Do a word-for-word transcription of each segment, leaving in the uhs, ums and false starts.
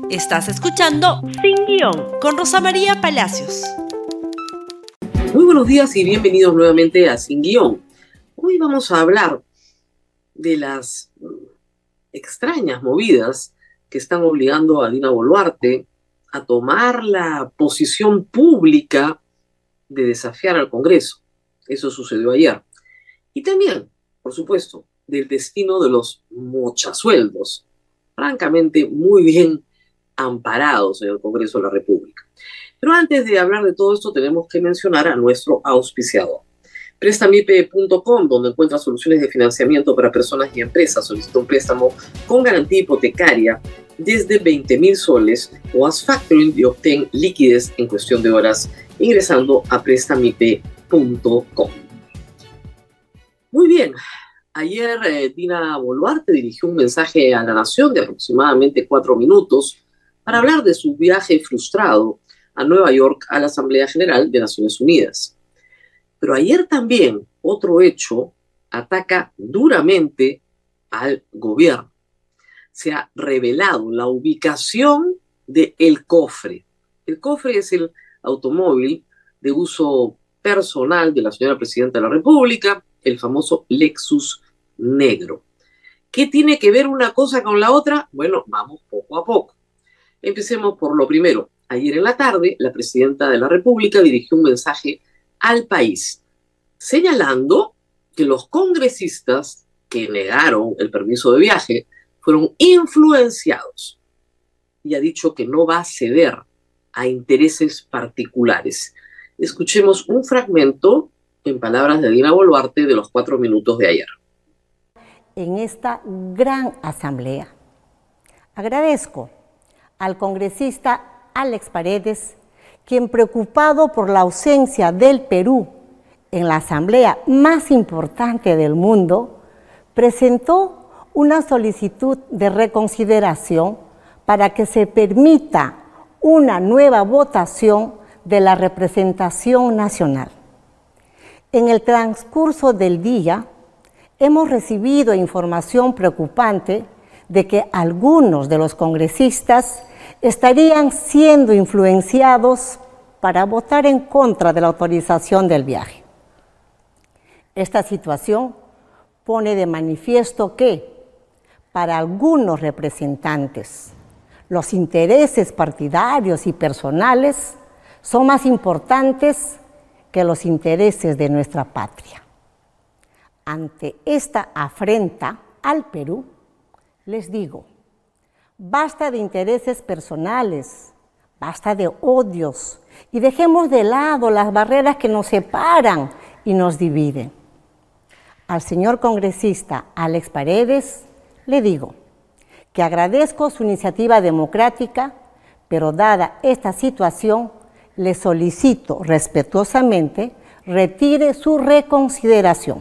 Estás escuchando Sin Guión con Rosa María Palacios. Muy buenos días y bienvenidos nuevamente a Sin Guión. Hoy vamos a hablar de las extrañas movidas que están obligando a Dina Boluarte a tomar la posición pública de desafiar al Congreso. Eso sucedió ayer. Y también, por supuesto, del destino de los mochasueldos, francamente muy bien amparados en el Congreso de la República. Pero antes de hablar de todo esto, tenemos que mencionar a nuestro auspiciador. Prestamipe punto com, donde encuentras soluciones de financiamiento para personas y empresas. Solicita un préstamo con garantía hipotecaria desde veinte mil soles o haz factoring y obtén liquidez en cuestión de horas ingresando a Prestamipe punto com. Muy bien. Ayer eh, Dina Boluarte dirigió un mensaje a la nación de aproximadamente cuatro minutos para hablar de su viaje frustrado a Nueva York a la Asamblea General de Naciones Unidas. Pero ayer también otro hecho ataca duramente al gobierno. Se ha revelado la ubicación del cofre. El cofre es el automóvil de uso personal de la señora Presidenta de la República, el famoso Lexus negro. ¿Qué tiene que ver una cosa con la otra? Bueno, vamos poco a poco. Empecemos por lo primero. Ayer en la tarde, la Presidenta de la República dirigió un mensaje al país, señalando que los congresistas que negaron el permiso de viaje fueron influenciados y ha dicho que no va a ceder a intereses particulares. Escuchemos un fragmento en palabras de Dina Boluarte de los cuatro minutos de ayer. En esta gran asamblea, agradezco al congresista Alex Paredes, quien preocupado por la ausencia del Perú en la asamblea más importante del mundo, presentó una solicitud de reconsideración para que se permita una nueva votación de la representación nacional. En el transcurso del día, hemos recibido información preocupante de que algunos de los congresistas estarían siendo influenciados para votar en contra de la autorización del viaje. Esta situación pone de manifiesto que, para algunos representantes, los intereses partidarios y personales son más importantes que los intereses de nuestra patria. Ante esta afrenta al Perú, les digo, basta de intereses personales, basta de odios y dejemos de lado las barreras que nos separan y nos dividen. Al señor congresista Alex Paredes le digo que agradezco su iniciativa democrática, pero dada esta situación, le solicito respetuosamente retire su reconsideración.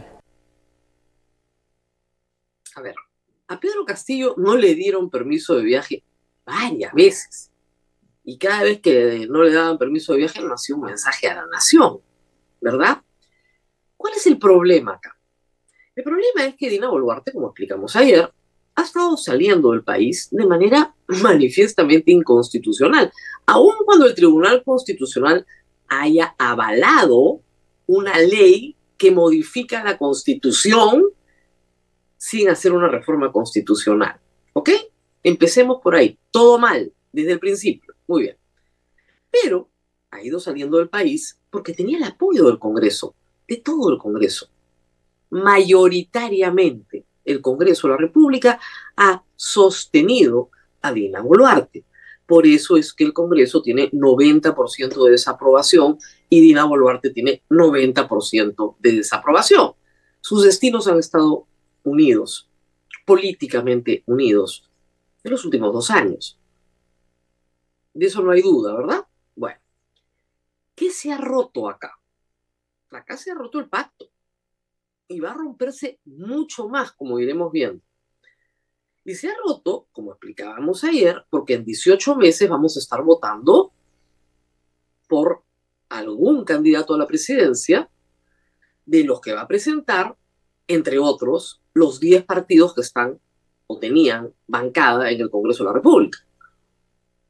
A ver, a Pedro Castillo no le dieron permiso de viaje varias veces. Y cada vez que no le daban permiso de viaje, no hacía un mensaje a la nación, ¿verdad? ¿Cuál es el problema acá? El problema es que Dina Boluarte, como explicamos ayer, ha estado saliendo del país de manera manifiestamente inconstitucional, aun cuando el Tribunal Constitucional haya avalado una ley que modifica la Constitución sin hacer una reforma constitucional. ¿Ok? Empecemos por ahí. Todo mal, desde el principio. Muy bien. Pero ha ido saliendo del país porque tenía el apoyo del Congreso, de todo el Congreso. Mayoritariamente, el Congreso de la República ha sostenido a Dina Boluarte. Por eso es que el Congreso tiene noventa por ciento de desaprobación y Dina Boluarte tiene noventa por ciento de desaprobación. Sus destinos han estado unidos, políticamente unidos, en los últimos dos años. De eso no hay duda, ¿verdad? Bueno, ¿qué se ha roto acá? Acá se ha roto el pacto y va a romperse mucho más, como iremos viendo. Y se ha roto, como explicábamos ayer, porque en dieciocho meses vamos a estar votando por algún candidato a la presidencia de los que va a presentar, entre otros, los diez partidos que están o tenían bancada en el Congreso de la República.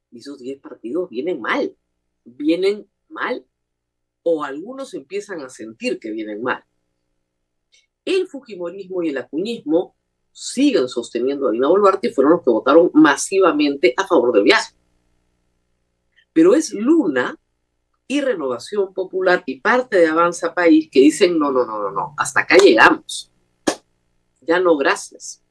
Y esos diez partidos vienen mal, vienen mal, o algunos empiezan a sentir que vienen mal. El fujimorismo y el acuñismo siguen sosteniendo a Dina Boluarte y fueron los que votaron masivamente a favor del viaje. Pero es Luna y Renovación Popular y parte de Avanza País que dicen no, no, no, no, no, hasta acá llegamos. Ya no, gracias.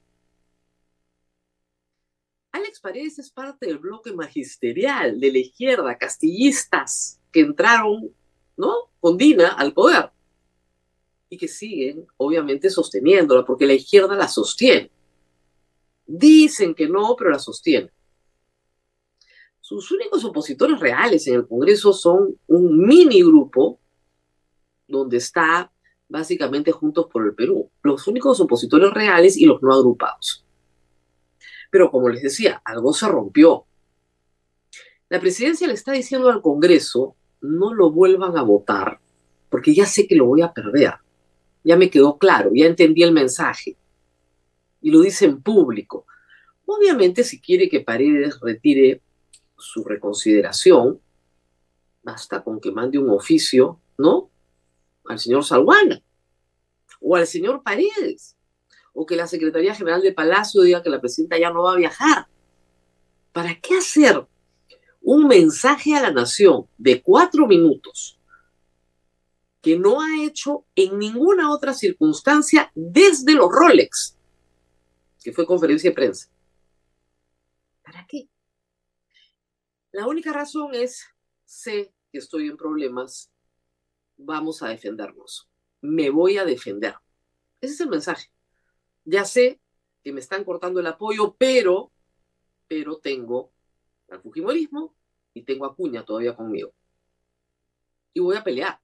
Alex Paredes es parte del bloque magisterial de la izquierda, castillistas que entraron, ¿no?, con Dina al poder y que siguen, obviamente, sosteniéndola, porque la izquierda la sostiene. Dicen que no, pero la sostienen. Sus únicos opositores reales en el Congreso son un mini grupo donde está básicamente Juntos por el Perú. Los únicos opositores reales y los no agrupados. Pero como les decía, algo se rompió. La presidencia le está diciendo al Congreso, no lo vuelvan a votar, porque ya sé que lo voy a perder. Ya me quedó claro, ya entendí el mensaje. Y lo dice en público. Obviamente, si quiere que Paredes retire su reconsideración, basta con que mande un oficio, ¿no?, al señor Salguana o al señor Paredes, o que la Secretaría General de Palacio diga que la presidenta ya no va a viajar. ¿Para qué hacer un mensaje a la nación de cuatro minutos que no ha hecho en ninguna otra circunstancia desde los Rolex, que fue conferencia de prensa? ¿Para qué? La única razón es, sé que estoy en problemas, vamos a defendernos. Me voy a defender. Ese es el mensaje. Ya sé que me están cortando el apoyo, pero, pero tengo al fujimorismo y tengo a Acuña todavía conmigo. Y voy a pelear.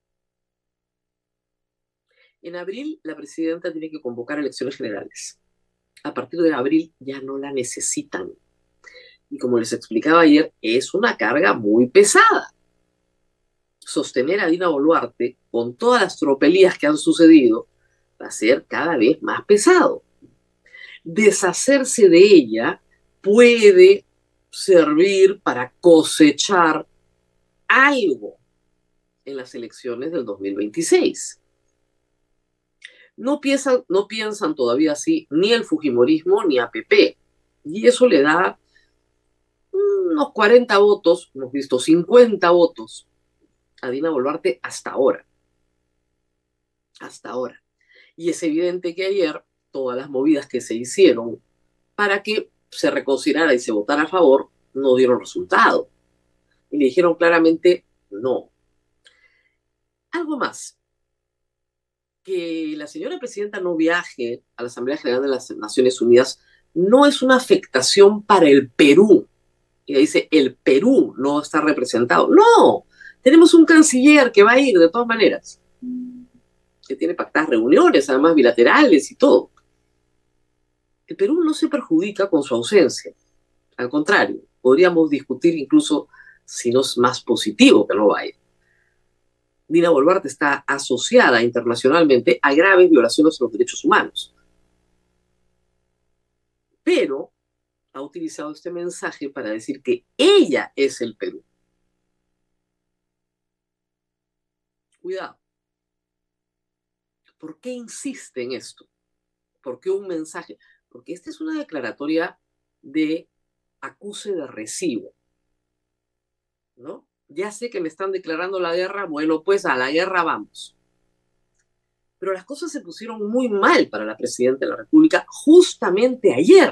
En abril, la presidenta tiene que convocar elecciones generales. A partir de abril ya no la necesitan. Y como les explicaba ayer, es una carga muy pesada. Sostener a Dina Boluarte con todas las tropelías que han sucedido va a ser cada vez más pesado. Deshacerse de ella puede servir para cosechar algo en las elecciones del dos mil veintiséis. No piensan, no piensan todavía así ni el fujimorismo ni A P P. Y eso le da unos cuarenta votos, hemos visto cincuenta votos a Dina Boluarte hasta ahora. Hasta ahora. Y es evidente que ayer todas las movidas que se hicieron para que se reconsiderara y se votara a favor no dieron resultado. Y le dijeron claramente no. Algo más. Que la señora presidenta no viaje a la Asamblea General de las Naciones Unidas no es una afectación para el Perú. Y dice, el Perú no está representado. No, tenemos un canciller que va a ir de todas maneras, que tiene pactadas reuniones, además bilaterales y todo. El Perú no se perjudica con su ausencia. Al contrario, podríamos discutir incluso si no es más positivo que no vaya. Dina Boluarte está asociada internacionalmente a graves violaciones de los derechos humanos. Pero ha utilizado este mensaje para decir que ella es el Perú. Cuidado. ¿Por qué insiste en esto? ¿Por qué un mensaje? Porque esta es una declaratoria de acuse de recibo, ¿no? Ya sé que me están declarando la guerra, bueno, pues a la guerra vamos. Pero las cosas se pusieron muy mal para la presidenta de la República justamente ayer.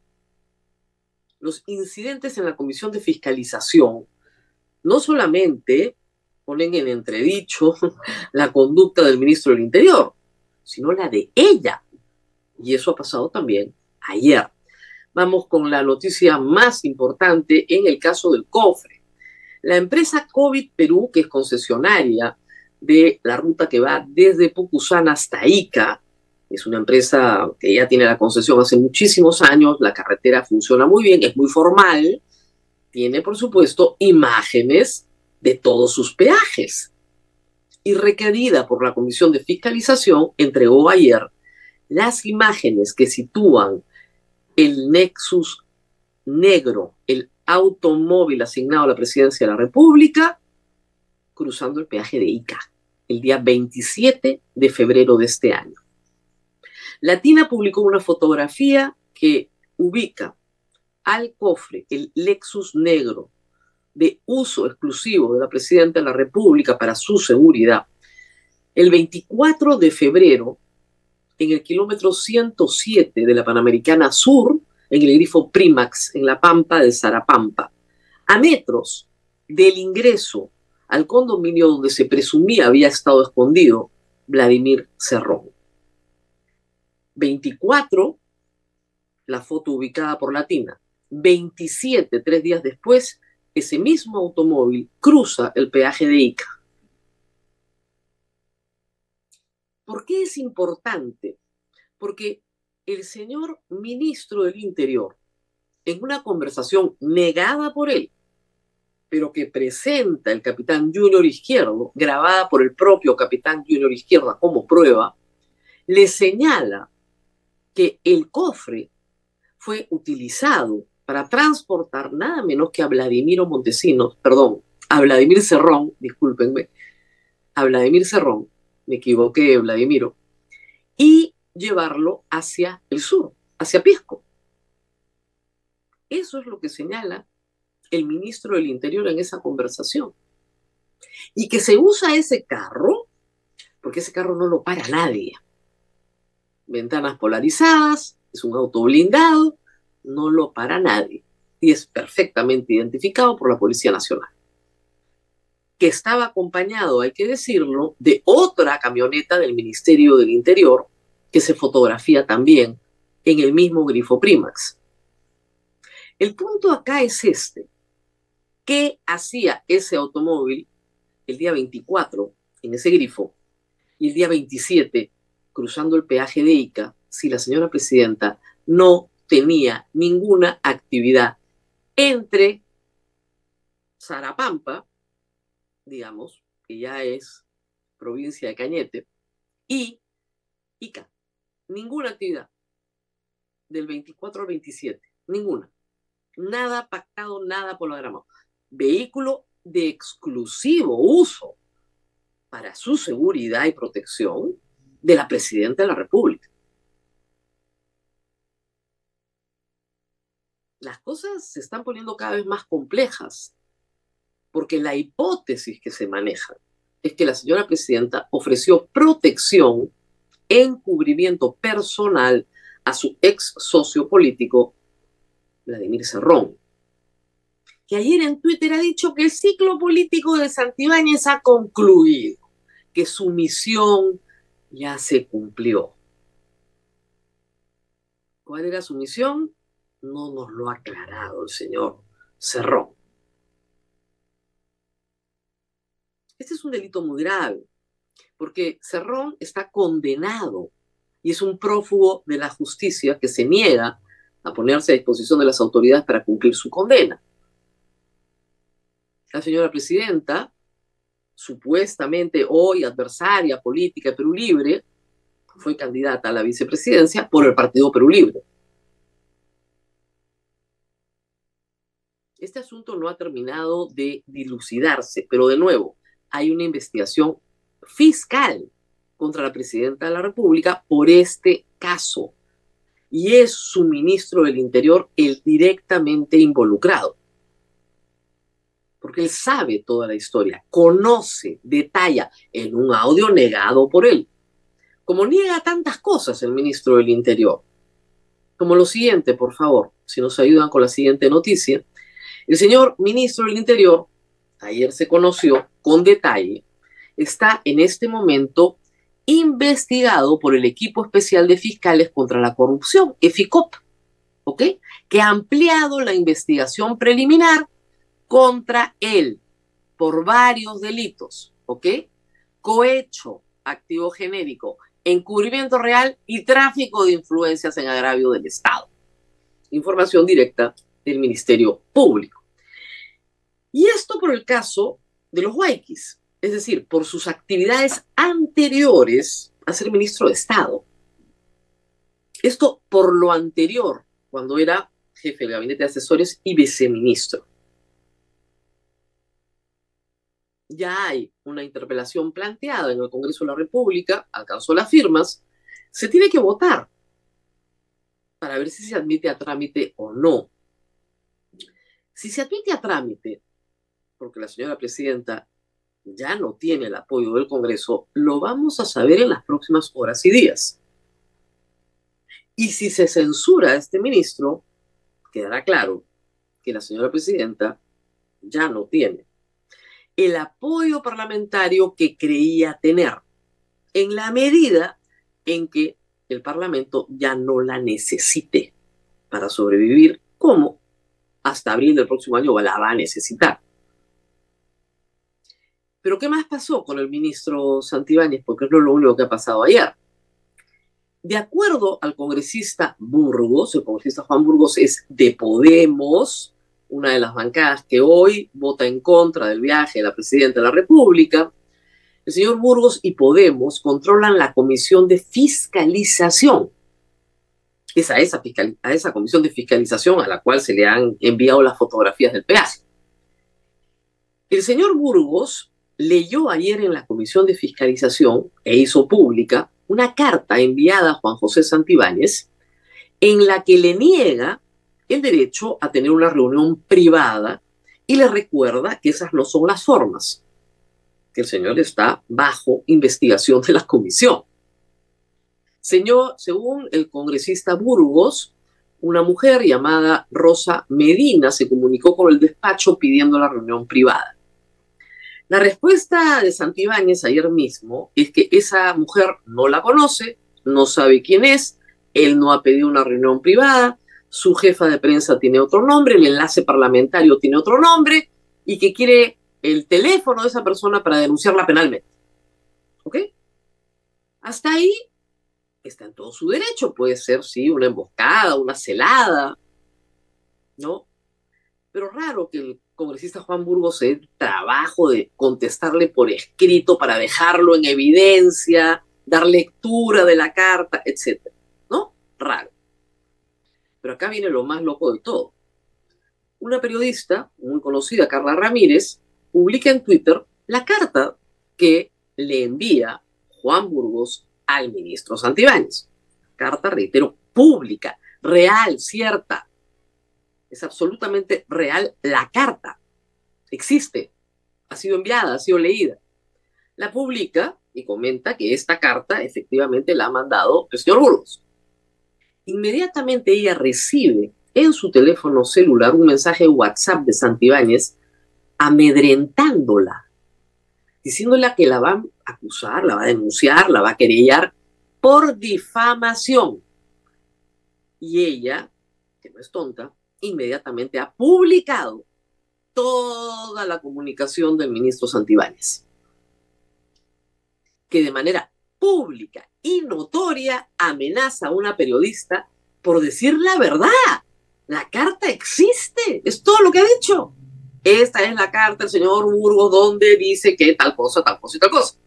Los incidentes en la Comisión de Fiscalización no solamente ponen en entredicho la conducta del ministro del Interior, sino la de ella. Y eso ha pasado también ayer. Vamos con la noticia más importante en el caso del cofre. La empresa COVID Perú, que es concesionaria de la ruta que va desde Pucusana hasta Ica, es una empresa que ya tiene la concesión hace muchísimos años, la carretera funciona muy bien, es muy formal, tiene, por supuesto, imágenes de todos sus peajes. Y requerida por la Comisión de Fiscalización, entregó ayer las imágenes que sitúan el Nexus negro, el automóvil asignado a la presidencia de la República cruzando el peaje de Ica el día veintisiete de febrero de este año. Latina publicó una fotografía que ubica al cofre, el Lexus negro, de uso exclusivo de la presidenta de la República para su seguridad, el veinticuatro de febrero, en el kilómetro ciento siete de la Panamericana Sur, en el grifo Primax, en la Pampa de Sarapampa, a metros del ingreso al condominio donde se presumía había estado escondido Vladimir Cerrón. veinticuatro, la foto ubicada por Latina. veintisiete, tres días después, ese mismo automóvil cruza el peaje de Ica. ¿Por qué es importante? Porque el señor ministro del Interior, en una conversación negada por él, pero que presenta el capitán Junior Izquierdo, grabada por el propio capitán Junior Izquierdo como prueba, le señala que el cofre fue utilizado para transportar nada menos que a Vladimiro Montesinos, perdón, a Vladimir Cerrón, discúlpenme, a Vladimir Cerrón, me equivoqué, Vladimiro, y llevarlo hacia el sur, hacia Pisco. Eso es lo que señala el ministro del Interior en esa conversación. Y que se usa ese carro, porque ese carro no lo para nadie. Ventanas polarizadas, es un auto blindado, no lo para nadie. Y es perfectamente identificado por la Policía Nacional. Que estaba acompañado, hay que decirlo, de otra camioneta del Ministerio del Interior, que se fotografía también en el mismo grifo Primax. El punto acá es este. ¿Qué hacía ese automóvil el día veinticuatro en ese grifo y el día veintisiete cruzando el peaje de Ica si la señora presidenta no tenía ninguna actividad entre Sarapampa, digamos, que ya es provincia de Cañete, y Ica? Ninguna actividad del veinticuatro al veintisiete, ninguna. Nada pactado, nada programado. Vehículo de exclusivo uso para su seguridad y protección de la presidenta de la República. Las cosas se están poniendo cada vez más complejas, porque la hipótesis que se maneja es que la señora presidenta ofreció protección, encubrimiento personal a su ex socio político, Vladimir Cerrón, que ayer en Twitter ha dicho que el ciclo político de Santibáñez ha concluido, que su misión ya se cumplió. ¿Cuál era su misión? No nos lo ha aclarado el señor Cerrón. Este es un delito muy grave, porque Cerrón está condenado y es un prófugo de la justicia que se niega a ponerse a disposición de las autoridades para cumplir su condena. La señora presidenta, supuestamente hoy adversaria política de Perú Libre, fue candidata a la vicepresidencia por el partido Perú Libre. Este asunto no ha terminado de dilucidarse, pero de nuevo, hay una investigación fiscal contra la presidenta de la República por este caso. Y es su ministro del Interior el directamente involucrado. Porque él sabe toda la historia, conoce, detalla en un audio negado por él. Como niega tantas cosas el ministro del Interior. Como lo siguiente, por favor, si nos ayudan con la siguiente noticia. El señor ministro del Interior, ayer se conoció con detalle, está en este momento investigado por el Equipo Especial de Fiscales contra la Corrupción, EFICOP, ¿ok? Que ha ampliado la investigación preliminar contra él por varios delitos, ¿ok? Cohecho, activo genérico, encubrimiento real y tráfico de influencias en agravio del Estado. Información directa del Ministerio Público. Y esto por el caso de los Huayquis, es decir, por sus actividades anteriores a ser ministro de Estado. Esto por lo anterior, cuando era jefe del gabinete de asesores y viceministro. Ya hay una interpelación planteada en el Congreso de la República, alcanzó las firmas, se tiene que votar para ver si se admite a trámite o no. Si se admite a trámite, porque la señora presidenta ya no tiene el apoyo del Congreso, lo vamos a saber en las próximas horas y días. Y si se censura a este ministro, quedará claro que la señora presidenta ya no tiene el apoyo parlamentario que creía tener, en la medida en que el Parlamento ya no la necesite para sobrevivir, como hasta abril del próximo año la va a necesitar. Pero ¿qué más pasó con el ministro Santibáñez? Porque no es lo único que ha pasado ayer. De acuerdo al congresista Burgos, el congresista Juan Burgos es de Podemos, una de las bancadas que hoy vota en contra del viaje de la presidenta de la República. El señor Burgos y Podemos controlan la comisión de fiscalización. Es a esa, fiscal, a esa comisión de fiscalización a la cual se le han enviado las fotografías del peaje. El señor Burgos leyó ayer en la comisión de fiscalización e hizo pública una carta enviada a Juan José Santibáñez en la que le niega el derecho a tener una reunión privada y le recuerda que esas no son las formas, que el señor está bajo investigación de la comisión. Señor, según el congresista Burgos, una mujer llamada Rosa Medina se comunicó con el despacho pidiendo la reunión privada. La respuesta de Santibáñez ayer mismo es que esa mujer no la conoce, no sabe quién es, él no ha pedido una reunión privada, su jefa de prensa tiene otro nombre, el enlace parlamentario tiene otro nombre y que quiere el teléfono de esa persona para denunciarla penalmente. ¿Ok? Hasta ahí está en todo su derecho. Puede ser, sí, una emboscada, una celada, ¿no? Pero raro que el congresista Juan Burgos se dé el trabajo de contestarle por escrito para dejarlo en evidencia, dar lectura de la carta, etcétera, ¿no? Raro. Pero acá viene lo más loco de todo. Una periodista muy conocida, Carla Ramírez, publica en Twitter la carta que le envía Juan Burgos al ministro Santibáñez. Carta, reitero, pública, real, cierta. Es absolutamente real la carta. Existe. Ha sido enviada, ha sido leída. La publica y comenta que esta carta efectivamente la ha mandado el señor Burgos. Inmediatamente ella recibe en su teléfono celular un mensaje de WhatsApp de Santibáñez amedrentándola, diciéndole que la va a acusar, la va a denunciar, la va a querellar por difamación. Y ella, que no es tonta, inmediatamente ha publicado toda la comunicación del ministro Santibáñez, que de manera pública y notoria amenaza a una periodista por decir la verdad. La carta existe, es todo lo que ha dicho. Esta es la carta del señor Burgos donde dice que tal cosa, tal cosa y tal cosa.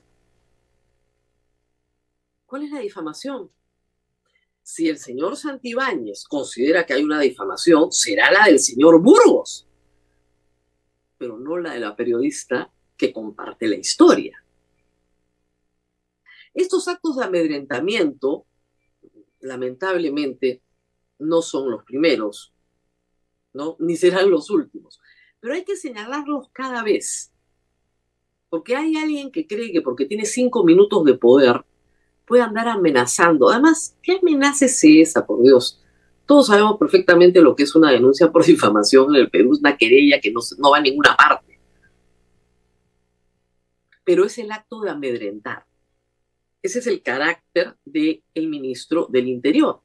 ¿Cuál es la difamación? Si el señor Santibáñez considera que hay una difamación, será la del señor Burgos, pero no la de la periodista que comparte la historia. Estos actos de amedrentamiento, lamentablemente, no son los primeros, ¿no? Ni serán los últimos. Pero hay que señalarlos cada vez. Porque hay alguien que cree que porque tiene cinco minutos de poder puede andar amenazando. Además, ¿qué amenaza es esa, por Dios? Todos sabemos perfectamente lo que es una denuncia por difamación en el Perú. Es una querella que no, no va a ninguna parte. Pero es el acto de amedrentar. Ese es el carácter del ministro del Interior.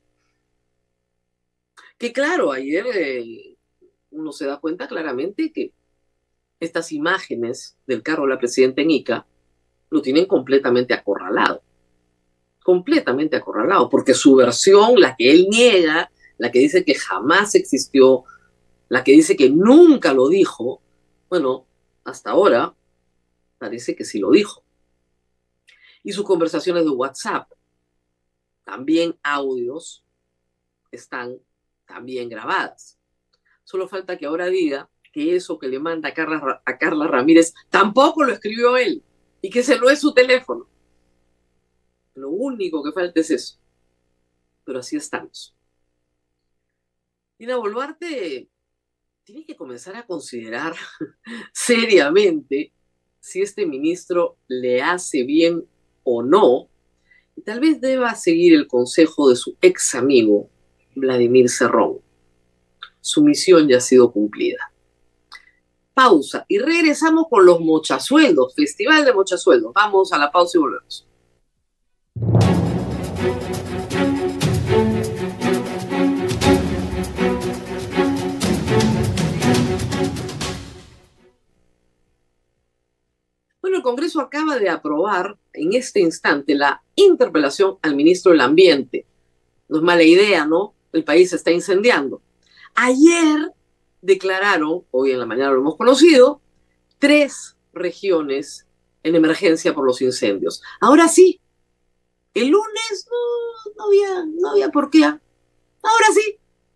Que claro, ayer eh, uno se da cuenta claramente que estas imágenes del carro de la presidenta en Ica lo tienen completamente acorralado. Completamente acorralado, porque su versión, la que él niega, la que dice que jamás existió, la que dice que nunca lo dijo, bueno, hasta ahora parece que sí lo dijo. Y sus conversaciones de WhatsApp, también audios, están también grabadas. Solo falta que ahora diga que eso que le manda a Carla, a Carla Ramírez tampoco lo escribió él y que se lo es su teléfono. Lo único que falta es eso. Pero así estamos. Dina Boluarte tiene que comenzar a considerar seriamente si este ministro le hace bien o no, y tal vez deba seguir el consejo de su ex amigo Vladimir Cerrón. Su misión ya ha sido cumplida. Pausa y regresamos con los mochasueldos, Festival de Mochasueldos. Vamos a la pausa y volvemos. Bueno, el Congreso acaba de aprobar en este instante la interpelación al ministro del Ambiente. No es mala idea, ¿no? El país se está incendiando. Ayer declararon, hoy en la mañana lo hemos conocido, tres regiones en emergencia por los incendios. Ahora sí, el lunes no, no, había, no había por qué. Ahora sí.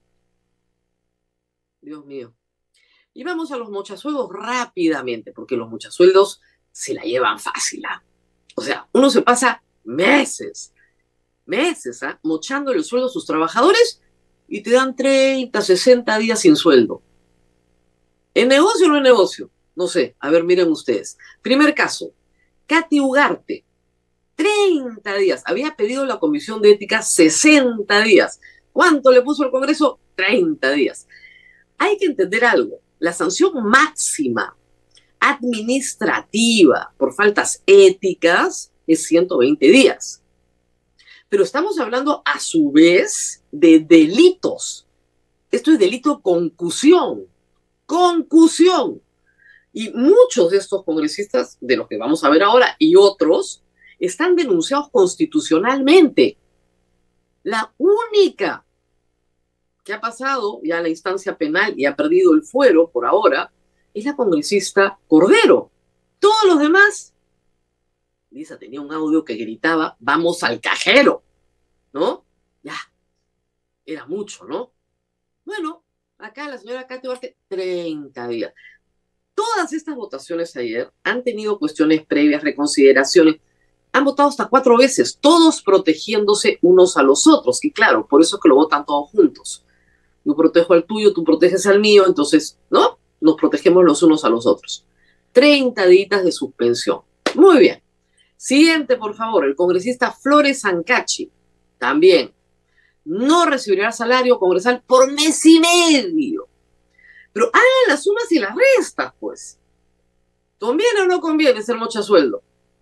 Dios mío. Y vamos a los mochasueldos rápidamente, porque los mochasueldos se la llevan fácil. ¿eh? O sea, uno se pasa meses, meses, ¿eh? mochándole el sueldo a sus trabajadores y te dan treinta, sesenta días sin sueldo. ¿En negocio o no en negocio? No sé, a ver, miren ustedes. Primer caso, Katy Ugarte, treinta días. Había pedido la Comisión de Ética sesenta días. ¿Cuánto le puso el Congreso? treinta días. Hay que entender algo. La sanción máxima administrativa por faltas éticas es ciento veinte días. Pero estamos hablando a su vez de delitos. Esto es delito concusión. Concusión. Y muchos de estos congresistas, de los que vamos a ver ahora, y otros, están denunciados constitucionalmente. La única que ha pasado ya a la instancia penal y ha perdido el fuero por ahora es la congresista Cordero. Todos los demás, Lisa tenía un audio que gritaba, vamos al cajero, ¿no? Ya, era mucho, ¿no? Bueno, acá la señora Katy Ugarte, treinta días. Todas estas votaciones ayer han tenido cuestiones previas, reconsideraciones, han votado hasta cuatro veces, todos protegiéndose unos a los otros, y claro, por eso es que lo votan todos juntos. Yo protejo al tuyo, tú proteges al mío, entonces, ¿no? Nos protegemos los unos a los otros. treinta días de suspensión. Muy bien. Siguiente, por favor, el congresista Flores Ancachi, también, no recibirá salario congresal por mes y medio. Pero hagan las sumas y las restas, pues. ¿Conviene o no conviene ser mochasueldo?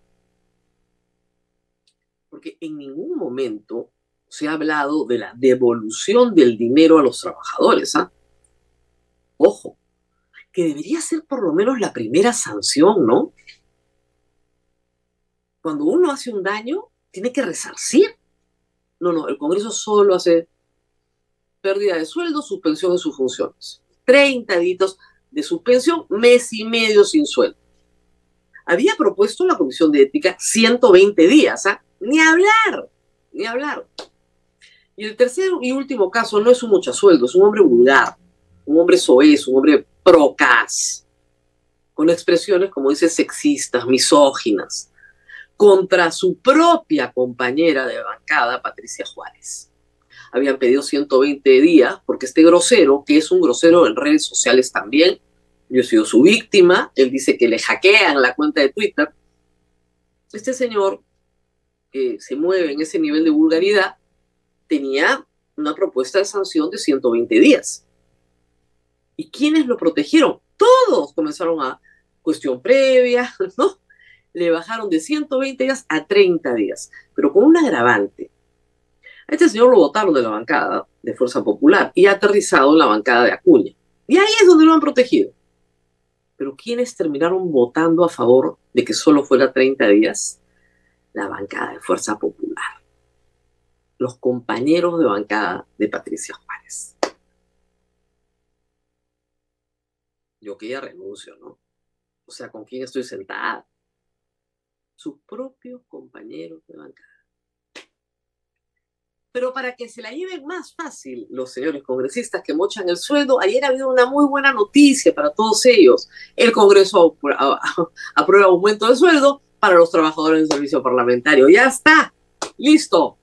Porque en ningún momento se ha hablado de la devolución del dinero a los trabajadores. ¿ah? Ojo, que debería ser por lo menos la primera sanción, ¿no? Cuando uno hace un daño, tiene que resarcir. No, no, el Congreso solo hace pérdida de sueldo, suspensión de sus funciones. treinta días de suspensión, mes y medio sin sueldo. Había propuesto la Comisión de Ética ciento veinte días, ¿ah? Ni hablar, ni hablar. Y el tercer y último caso no es un mochasueldo, es un hombre vulgar, un hombre soez, un hombre procas, con expresiones, como dice, sexistas, misóginas, contra su propia compañera de bancada, Patricia Juárez. Habían pedido ciento veinte días porque este grosero, que es un grosero en redes sociales también, yo he sido su víctima, él dice que le hackean la cuenta de Twitter. Este señor, que se mueve en ese nivel de vulgaridad, tenía una propuesta de sanción de ciento veinte días. ¿Y quiénes lo protegieron? Todos comenzaron a cuestión previa, ¿no? Le bajaron de ciento veinte días a treinta días, pero con un agravante. A este señor lo votaron de la bancada de Fuerza Popular y ha aterrizado en la bancada de Acuña. Y ahí es donde lo han protegido. Pero ¿quiénes terminaron votando a favor de que solo fuera treinta días? La bancada de Fuerza Popular. Los compañeros de bancada de Patricia Juárez. Yo que ya renuncio, ¿no? O sea, ¿con quién estoy sentada? Sus propios compañeros de bancada. Pero para que se la lleven más fácil los señores congresistas que mochan el sueldo, ayer ha habido una muy buena noticia para todos ellos. El Congreso aprueba aumento de sueldo para los trabajadores del servicio parlamentario. ¡Ya está! ¡Listo!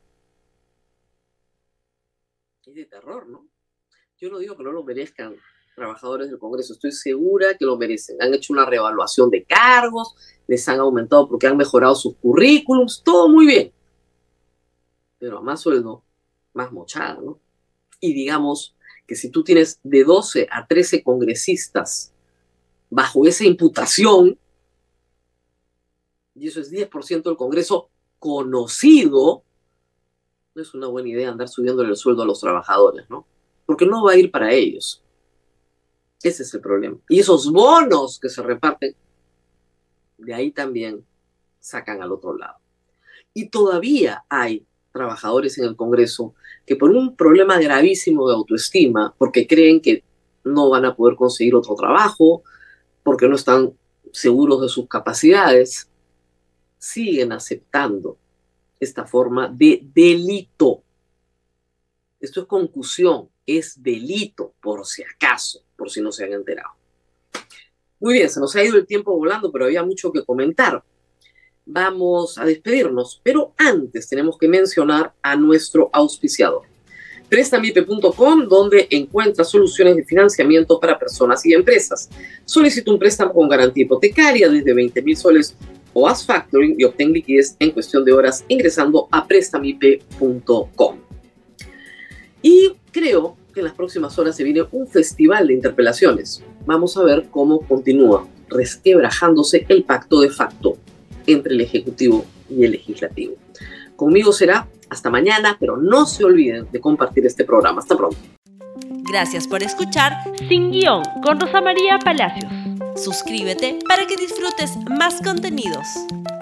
Es de terror, ¿no? Yo no digo que no lo merezcan trabajadores del Congreso, estoy segura que lo merecen. Han hecho una reevaluación de cargos, les han aumentado porque han mejorado sus currículums, todo muy bien. Pero a más sueldo, más mochada, ¿no? Y digamos que si tú tienes de doce a trece congresistas bajo esa imputación, y eso es diez por ciento del Congreso conocido, no es una buena idea andar subiéndole el sueldo a los trabajadores, ¿no? Porque no va a ir para ellos. Ese es el problema. Y esos bonos que se reparten, de ahí también sacan al otro lado. Y todavía hay trabajadores en el Congreso que por un problema gravísimo de autoestima, porque creen que no van a poder conseguir otro trabajo, porque no están seguros de sus capacidades, siguen aceptando esta forma de delito. Esto es concusión, es delito, por si acaso, por si no se han enterado. Muy bien, se nos ha ido el tiempo volando, pero había mucho que comentar. Vamos a despedirnos, pero antes tenemos que mencionar a nuestro auspiciador, Prestamipe punto com, donde encuentra soluciones de financiamiento para personas y empresas. Solicita un préstamo con garantía hipotecaria desde veinte mil soles o haz factoring y obtén liquidez en cuestión de horas ingresando a Prestamipe punto com. Y creo que en las próximas horas se viene un festival de interpelaciones. Vamos a ver cómo continúa resquebrajándose el pacto de facto entre el Ejecutivo y el Legislativo. Conmigo será hasta mañana, pero no se olviden de compartir este programa. Hasta pronto. Gracias por escuchar Sin Guión con Rosa María Palacios. Suscríbete para que disfrutes más contenidos.